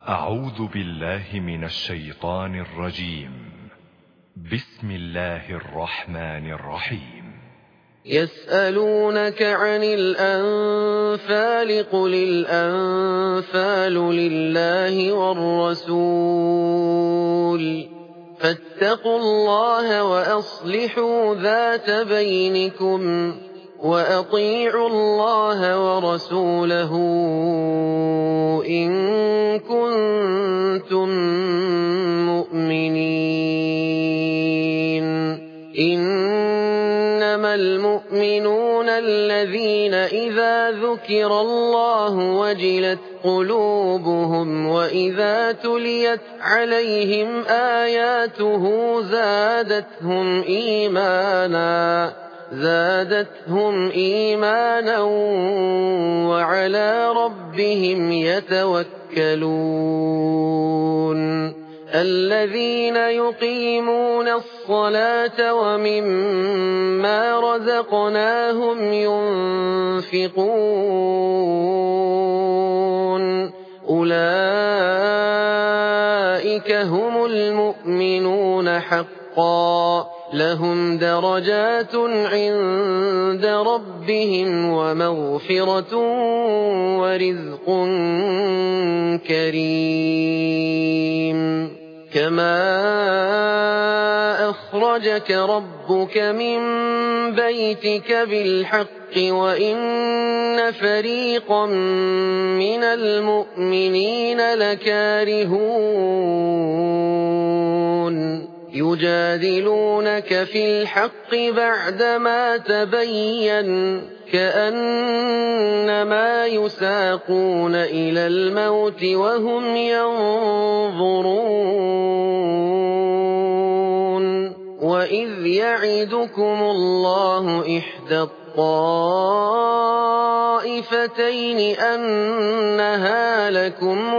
أعوذ بالله من الشيطان الرجيم. بسم الله الرحمن الرحيم. يسألونك عن الأنفال قل الأنفال لله والرسول فاتقوا الله وأصلحوا ذات بينكم وأطيعوا الله ورسوله إن كنتم مؤمنين. إنما المؤمنون الذين إذا ذكر الله وجلت قلوبهم وإذا تليت عليهم آياته زادتهم إيمانا وعلى ربهم يتوكلون. الذين يقيمون الصلاة ومما رزقناهم ينفقون أولئك هم المؤمنون حقا لهم درجات عند ربهم ومغفرة ورزق كريم. كما أخرجك ربك من بيتك بالحق وإن فريقا من المؤمنين لكارهون يجادلونك في الحق بعدما تبين كأنما يساقون إلى الموت وهم ينظرون. وإذ يعدكم الله إحدى الطائفتين أنها لكم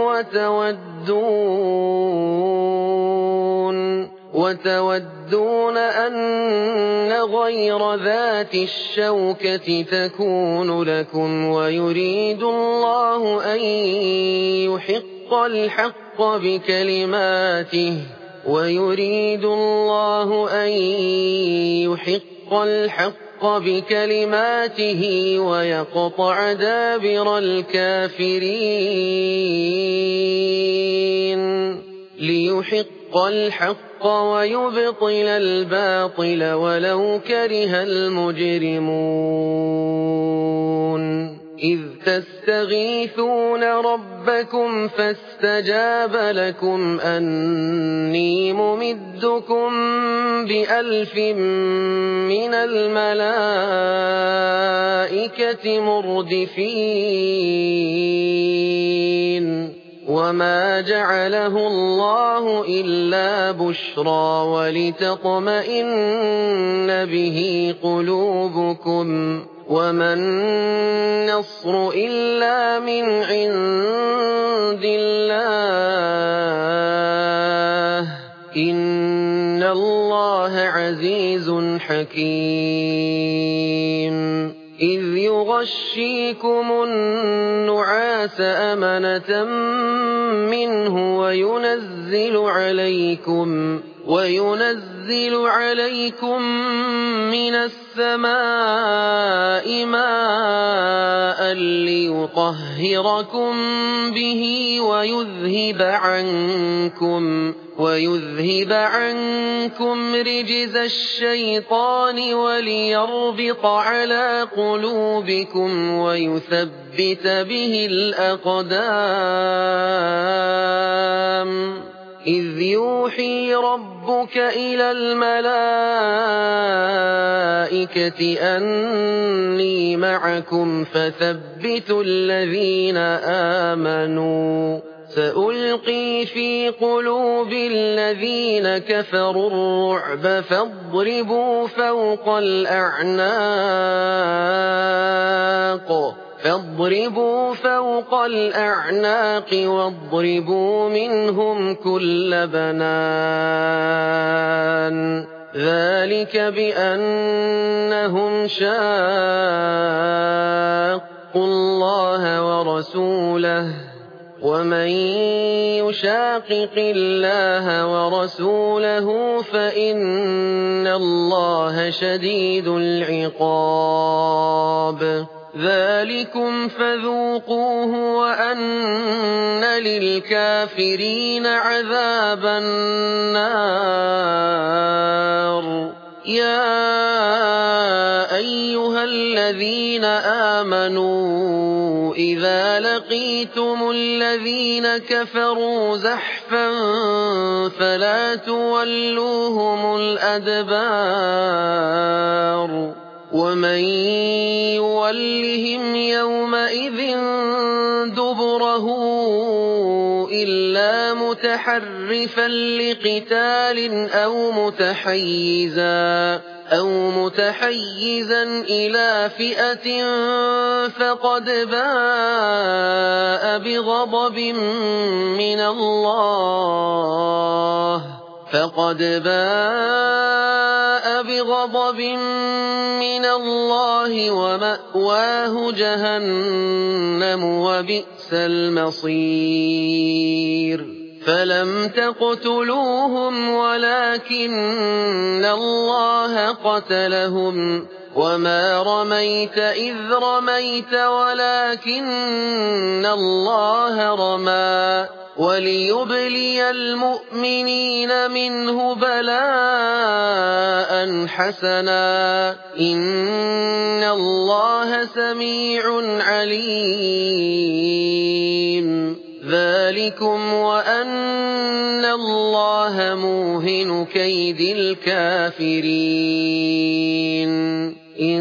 وتودون أن غير ذات الشوكة تكون لكم ويريد الله أن يحق الحق بكلماته ويقطع دابر الكافرين ليحق الحق ويبطل الباطل ولو كره المجرمون. إذ تستغيثون ربكم فاستجاب لكم أني ممدكم ب1000 من الملائكة مردفين. وما جعله الله إلا بشرى ولتطمئن به قلوبكم وما النصر إلا من عند الله إن الله عزيز حكيم. إذ يغشيكم النعاس أمنة منه وينزل عليكم من السماء ماء ليطهركم به ويذهب عنكم رجز الشيطان وليربط على قلوبكم ويثبت به الأقدام. إذ يوحي ربك إلى الملائكة أني معكم فثبتوا الذين آمنوا سألقي في قلوب الذين كفروا الرعب فاضربوا فوق الأعناق واضربوا منهم كل بنان. ذلك بأنهم شاقوا الله ورسوله ومن يشاقق الله ورسوله فإن الله شديد العقاب ذلكم فذوقوه وأن للكافرين عذاب النار يا أيها الذين آمنوا إذا لقيتم الذين كفروا زحفا فلا تولوهم الأدبار ومن يولهم يومئذ دبره إلا متحرفا لقتال أو متحيزا إلى فئة فقد باء بغضب من الله ومأواه جهنم وبئس المصير فلم تقتلوهم ولكن الله قتلهم وما رميت إذ رميت ولكن الله رمى وليبلي المؤمنين منه بلاء حسنا إن الله سميع عليم ذلكم وأن الله موهن كيد الكافرين إن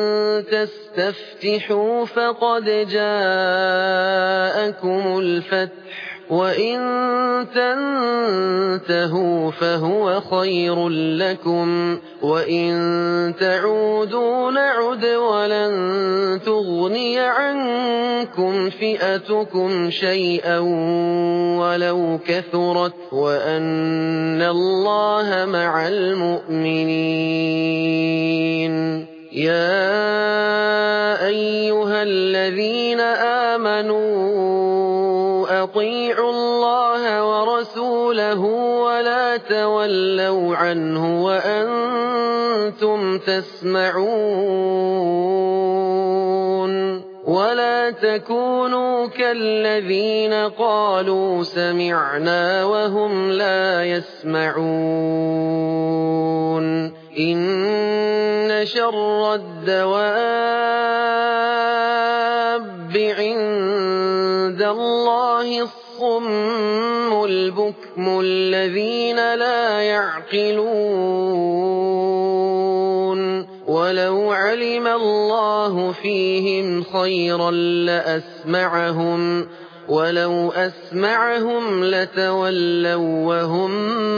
تستفتحوا فقد جاءكم الفتح وإن تنتهوا فهو خير لكم وإن تعودوا نعد ولن تغني عنكم فئتكم شيئا ولو كثرت وأن الله مع المؤمنين يا أيها الذين آمنوا أطيعوا الله ورسوله ولا تولوا عنه وأنتم تسمعون ولا تكونوا كالذين قالوا سمعنا وهم لا يسمعون إن شر الدواب عند الله الصم البكم الذين لا يعقلون ولو علم الله فيهم خيرا لأسمعهم ولو أسمعهم لتولوا وهم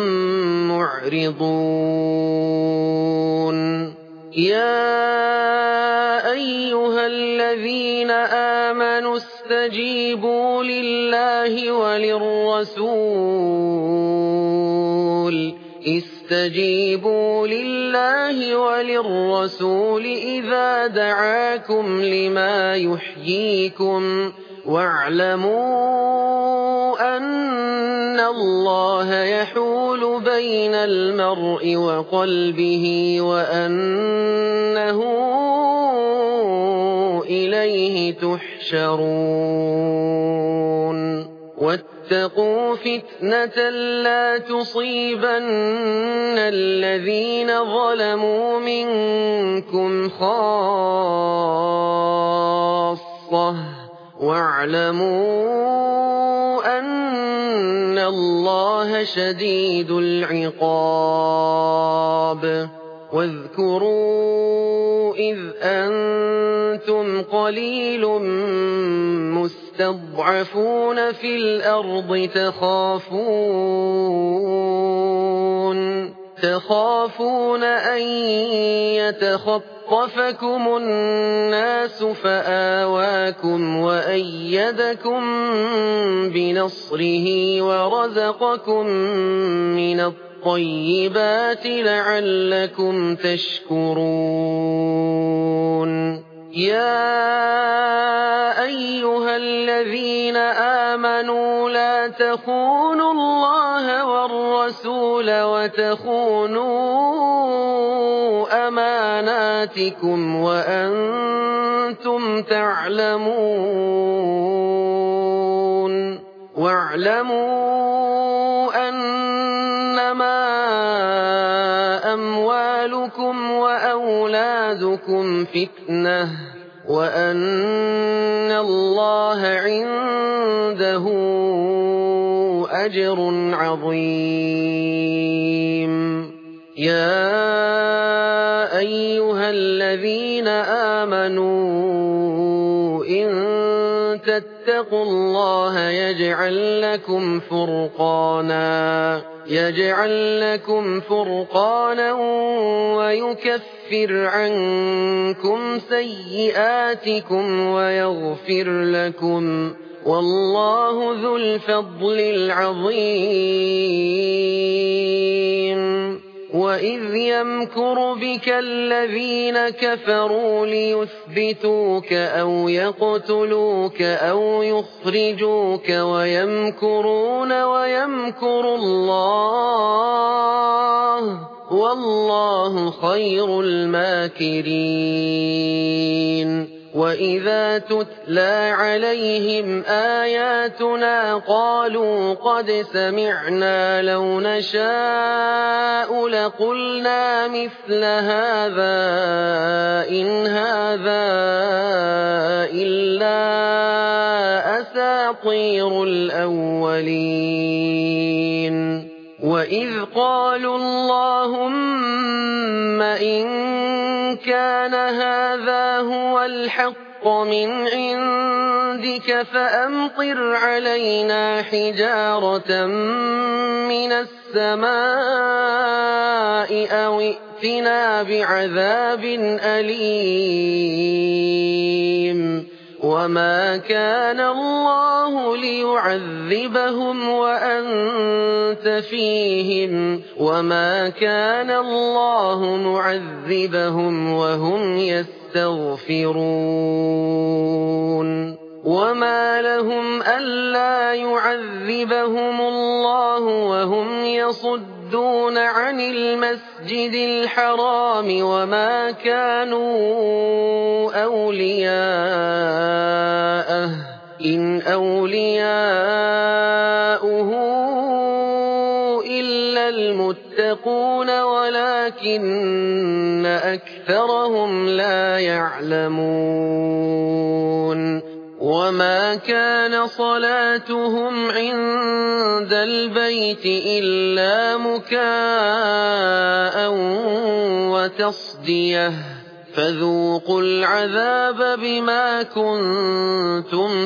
معرضون يا أيها الذين آمنوا استجيبوا لله وللرسول إذا دعاكم لما يحييكم واعلموا أن الله يحول بين المرء وقلبه وأنه إليه تحشرون واتقوا فتنة لا تصيبن الذين ظلموا منكم خاصة واعلموا أن الله شديد العقاب واذكروا إذ أنتم قليل مستضعفون في الأرض تخافون أن يتخطفكم الناس فآواكم وأيدكم بنصره ورزقكم من الطيبات لعلكم تشكرون يا أيها الذين آمنوا لا تخونوا الله والرسول وتخونوا أماناتكم وأنتم تعلمون واعلموا أنما أموالكم وأولادكم فتنة وأن الله عنده أجر عظيم يا أيها الذين آمنوا إن تتقوا الله يجعل لكم فرقانا ويكفر عنكم سيئاتكم ويغفر لكم والله ذو الفضل العظيم وإذ يمكر بك الذين كفروا ليثبتوك أو يقتلوك أو يخرجوك ويمكرون ويمكر الله والله خير الماكرين وإذا تتلى عليهم آياتنا قالوا قد سمعنا لو نشاء لقلنا مثل هذا إن هذا إلا أساطير الأولين وإذ قالوا اللهم إن كان هذا هو الحق من عندك فأمطر علينا حجارة من السماء أو ائتنا بعذاب أليم وما كان الله ليعذبهم وأنت فيهم وما كان الله معذبهم وهم يستغفرون وما لهم ألا يعذبهم الله وهم يصدون عن المسجد الحرام وما كانوا أولياءه إن أولياؤه إلا المتقون ولكن أكثرهم لا يعلمون وما كان صلاتهم عند البيت إلا مكاء وتصدية فذوقوا العذاب بما كنتم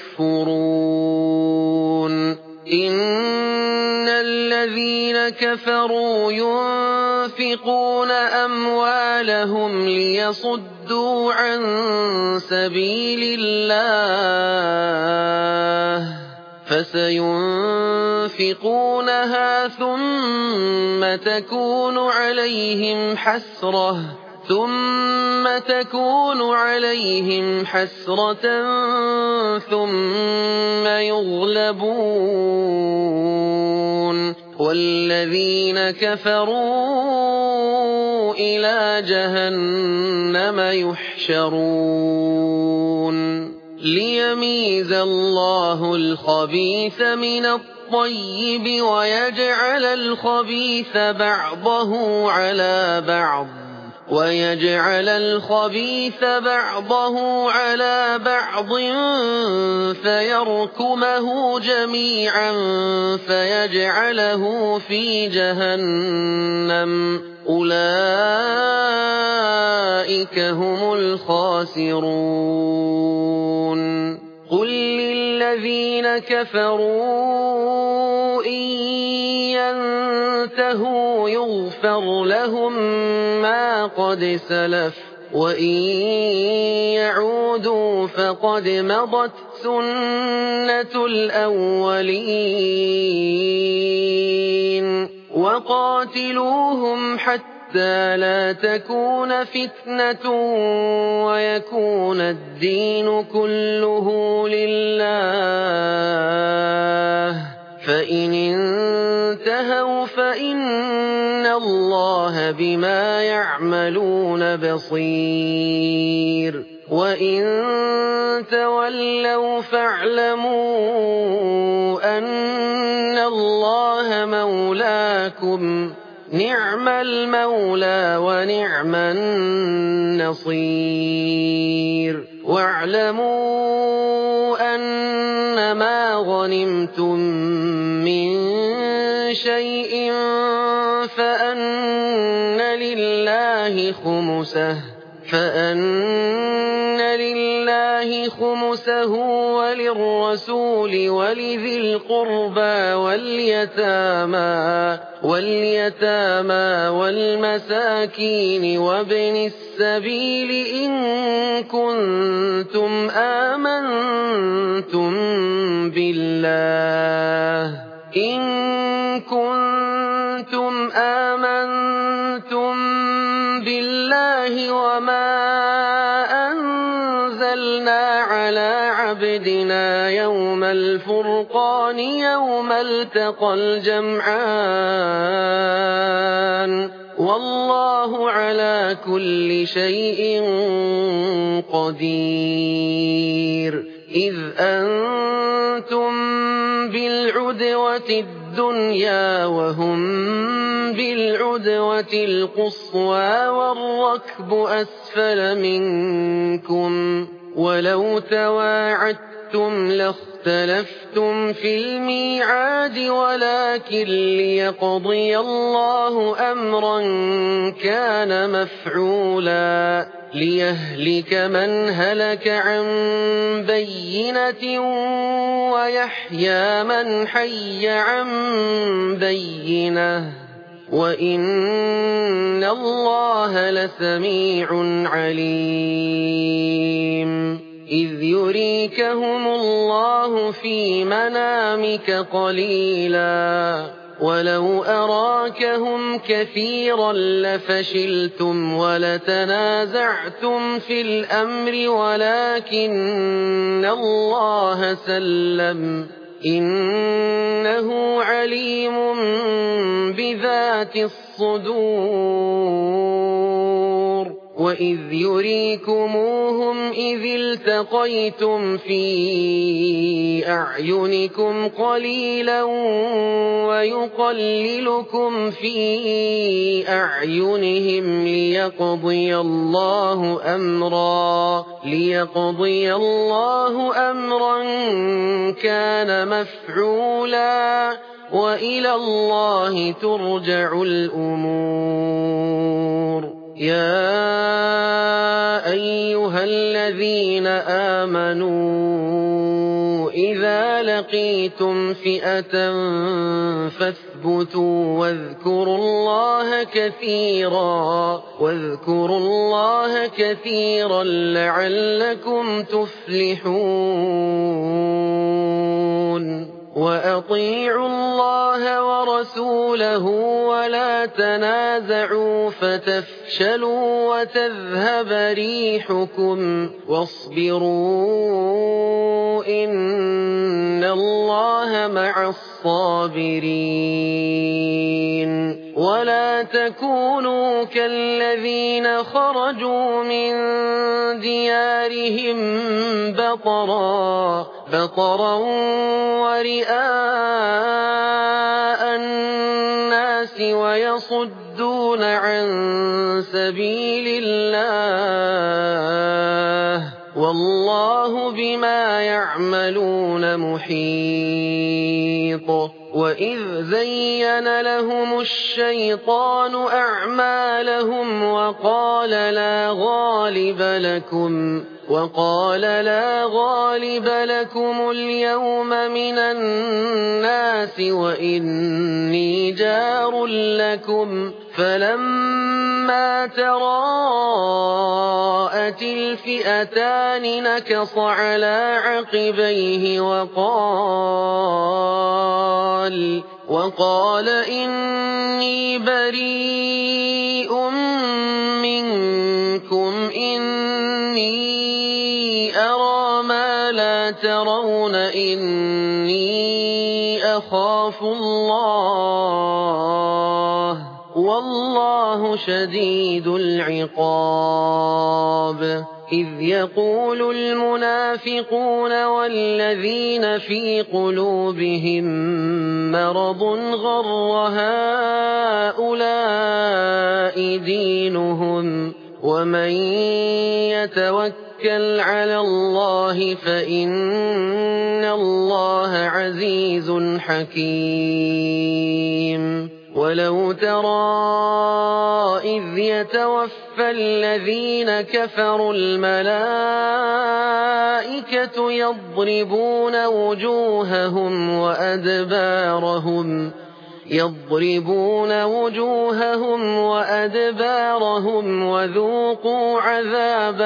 تكفرون إن الذين كفروا ينفقون أموالهم ليصدوا عن سبيل الله فسينفقونها ثم تكون عليهم حسرة ثم يغلبون والذين كفروا إلى جهنم يحشرون ليميز الله الخبيث من الطيب ويجعل الخبيث بعضه على بعض فيركمه جميعا فيجعله في جهنم أولئك هم الخاسرون قل للذين كفروا إن ينتهوا يغفر لهم ما قد سلف وإن يعودوا فقد مضت سنة الأولين وقاتلوهم حتى حتى لا تكون فتنة ويكون الدين كله لله فإن انتهوا فإن الله بما يعملون بصير وإن تولوا فاعلموا أن الله مولاكم نعم المولى ونعم النصير واعلموا أنما غنمتم من شيء فأن لله خمسه وللرسول ولذي القربى واليتامى والمساكين وابن السبيل إن كنتم آمنتم بالله وما أنزلنا على عبدنا يوم الفرقان يوم التقى الجمعان والله على كل شيء قدير إذ أنتم بالعدوة الدنيا وهم بالعدوة القصوى والركب أسفل منكم ولو تواعدتم لاختلفتم في الميعاد ولكن ليقضي الله أمرا كان مفعولا ليهلك من هلك عن بينة ويحيى من حي عن بينة وإن الله لسميع عليم إذ يريكهم الله في منامك قليلا ولو أراكهم كثيرا لفشلتم ولتنازعتم في الأمر ولكن الله سلم إنه عليم بذات الصدور وإذ يريكموهم إذ التقيتم في أعينكم قليلا ويقللكم في أعينهم ليقضي الله أمرا كان مفعولا وإلى الله ترجع الأمور يا أيها الذين آمنوا إذا لقيتم فئة فاثبتوا واذكروا الله كثيرا لعلكم تفلحون وأطيعوا الله ورسوله ولا تنازعوا فتفشلوا وتذهب ريحكم واصبروا إن الله مع الصابرين ولا تكونوا كالذين خرجوا من ديارهم بطرا ورئاء الناس ويصدون عن سبيل الله والله بما يعملون محيط وإذ زين لهم الشيطان أعمالهم وقال لا غالب لكم اليوم من الناس وإني جار لكم فلما تراءت الفئتان نكص على عقبيه وقال وقال إني بريء منكم إني أرى ما لا ترون إني أخاف الله والله شديد العقاب إذ يقول المنافقون والذين في قلوبهم مرض غر هؤلاء دينهم ومن يتوكل على الله فإن الله عزيز حكيم ولو ترى إذ يتوفى الذين كفروا الملائكة يضربون وجوههم وأدبارهم وذوقوا عذاب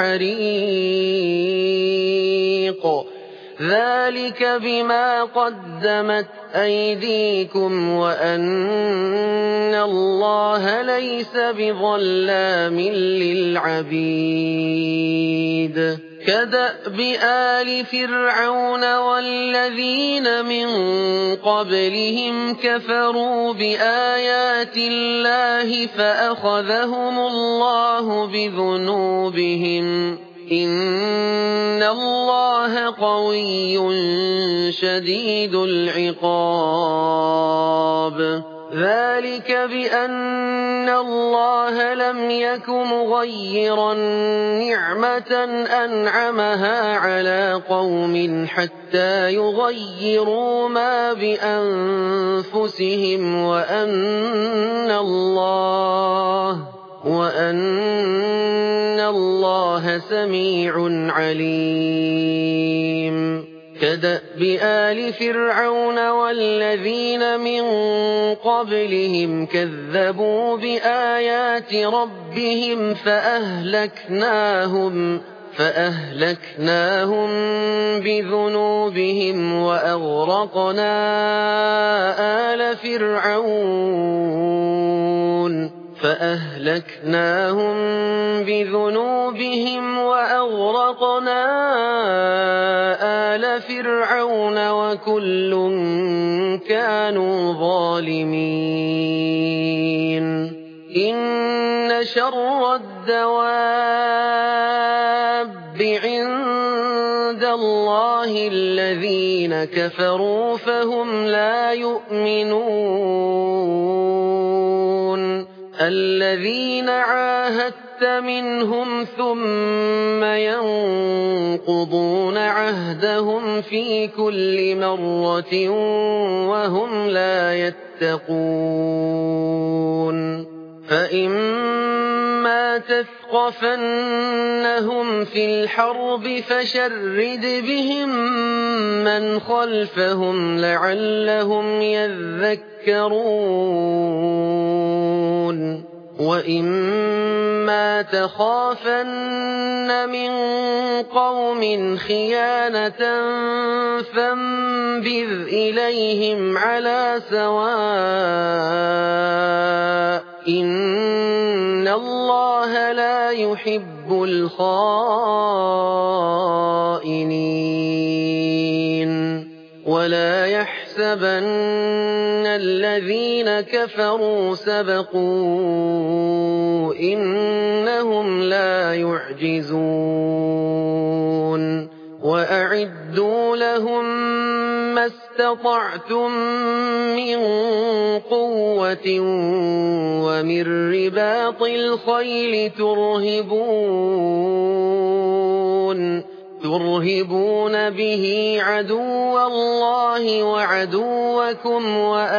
الحريق ذلك بما قدمت أيديكم وأن الله ليس بظلام للعبيد كدأب آل فرعون والذين من قبلهم كفروا بآيات الله فأخذهم الله بذنوبهم إن الله قوي شديد العقاب ذلك بأن الله لم يك مغيرا نعمة أنعمها على قوم حتى يغيروا ما بأنفسهم وأن الله سميع عليم كدأب آل فرعون والذين من قبلهم كذبوا بآيات ربهم فأهلكناهم بذنوبهم وأغرقنا آل فرعون وكل كانوا ظالمين إن شر الدواب عند الله الذين كفروا فهم لا يؤمنون الذين عاهدت منهم ثم ينقضون عهدهم في كل مرة وهم لا يتقون فإما تثقفنهم في الحرب فشرد بهم من خلفهم لعلهم يذكرون وإما تخافن من قوم خيانة فانبذ إليهم على سواء إن الله لا يحب الخائنين ولا يحسبن الذين كفروا سبقوا إنهم لا يعجزون وأعدوا لهم ما استطعتم من قوة ومن رباط الخيل ترهبون به عدو الله وعدوكم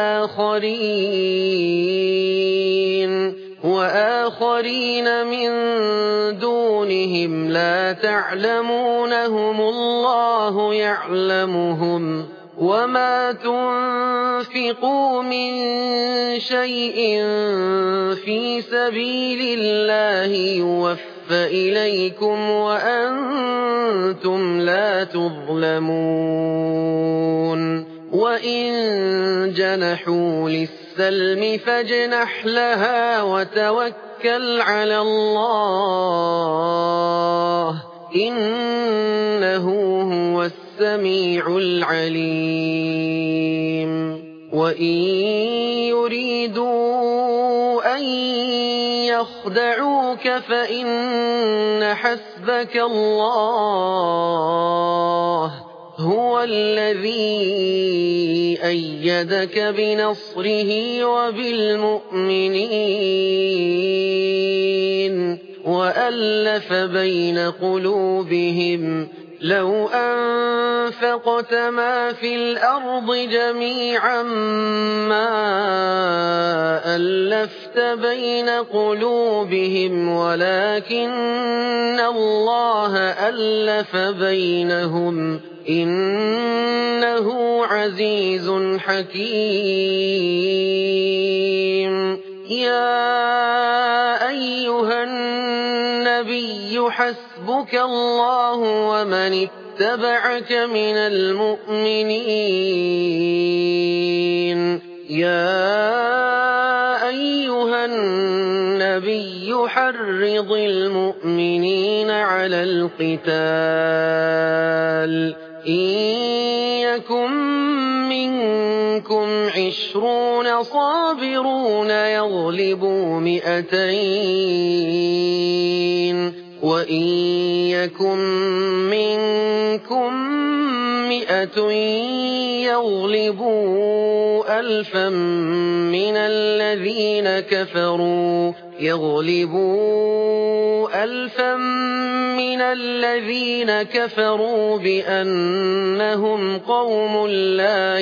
وآخرين من دونهم لا تعلمونهم الله يعلمهم وما تنفقوا من شيء في سبيل الله يوفى إليكم وأنتم لا تظلمون وإن جنحوا للسلم فاجنح لها وتوكل على الله إنه هو السميع العليم وإن يريدوا أن يخدعوك فإن حسبك الله هو الذي أيدك بنصره وبالمؤمنين وألف بين قلوبهم لو أنفقت ما في الأرض جميعا ما ألفت بين قلوبهم ولكن الله ألف بينهم إنه عزيز حكيم يا أيها النبي حسبك الله ومن اتبعك من المؤمنين يا أيها النبي حرض المؤمنين على القتال إن يكن منكم 20 صابرون يغلبوا 200 وإن يكن منكم 100 يغلبوا 1000 من الذين كفروا بأنهم قوم لا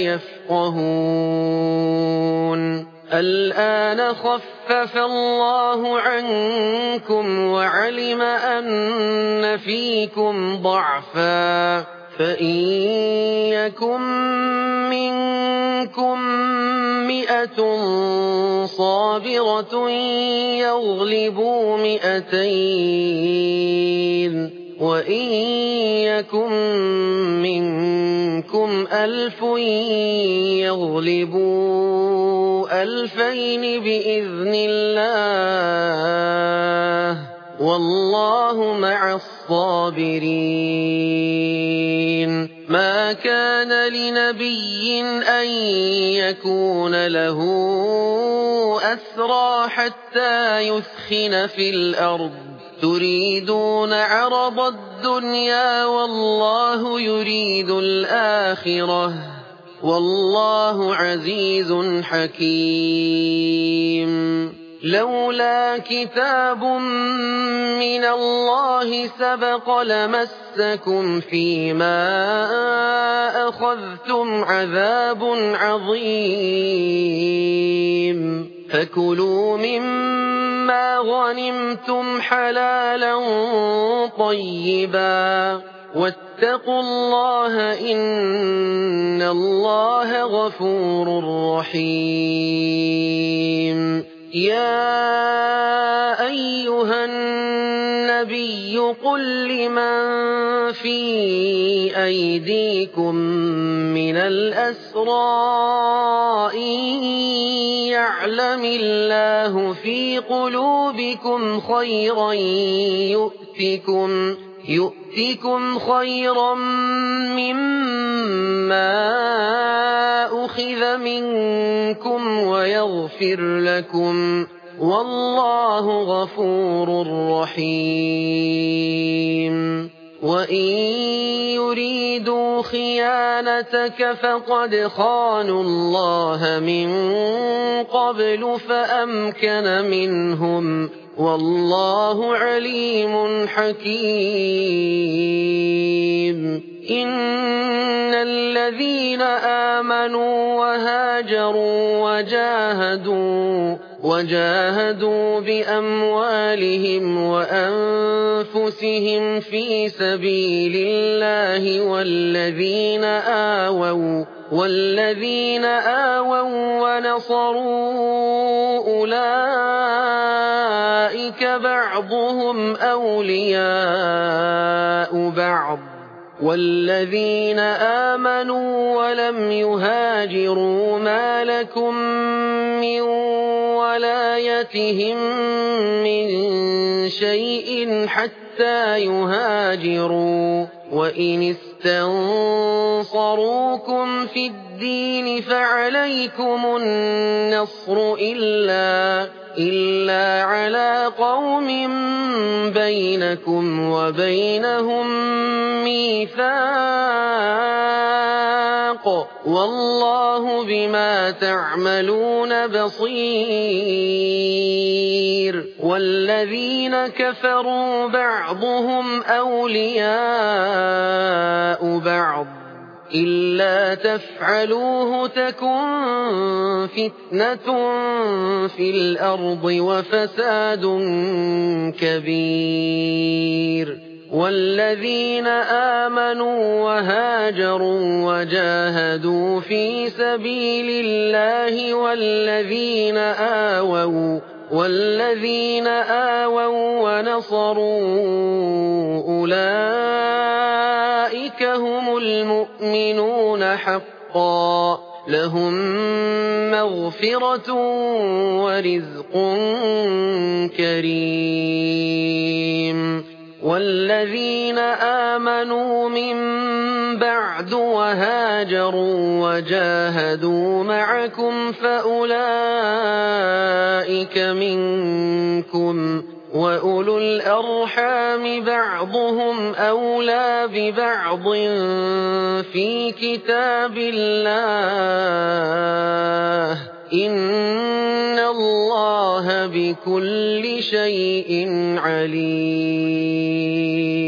يفقهون الآن خفف الله عنكم وعلم أن فيكم ضعفا فإن يكن منكم 100 صابرة يغلبوا 200 وإن يكن منكم 1000 يغلبوا 2000 بإذن الله والله مع الصابرين ما كان لنبي أن يكون له أسرى حتى يثخن في الأرض تريدون عرض الدنيا والله يريد الآخرة والله عزيز حكيم لولا كتاب من الله سبق لمسكم فيما أخذتم عذاب عظيم فكلوا مما غنمتم حلالا طيبا واتقوا الله إن الله غفور رحيم يا أيها النبي قل لمن في أيديكم من الأسرى إن يعلم الله في قلوبكم خيرا يؤتكم خيرا مما أخذ منكم ويغفر لكم والله غفور رحيم وإن يريدوا خيانتك فقد خانوا الله من قبل فأمكن منهم والله عليم حكيم إن الذين آمنوا وهاجروا وجاهدوا بأموالهم وأنفسهم في سبيل الله والذين آووا ونصروا أولئك بعضهم أولياء بعض والذين آمنوا ولم يهاجروا ما لكم من ولايتهم من شيء حتى يهاجروا وإن استنصروكم في الدين فعليكم النصر إلا على قوم بينكم وبينهم ميثاق والله بما تعملون بصير والذين كفروا بعضهم أولياء بعض إلا تفعلوه تكن فتنة في الأرض وفساد كبير والذين آمنوا وهاجروا وجاهدوا في سبيل الله والذين آووا ونصروا أولئك هم المؤمنون حقا لهم مغفرة ورزق كريم والذين آمنوا من بعد وهاجروا وجاهدوا معكم فأولئك منكم وأولو الأرحام بعضهم أولى ببعض في كتاب الله إن الله بكل شيء عليم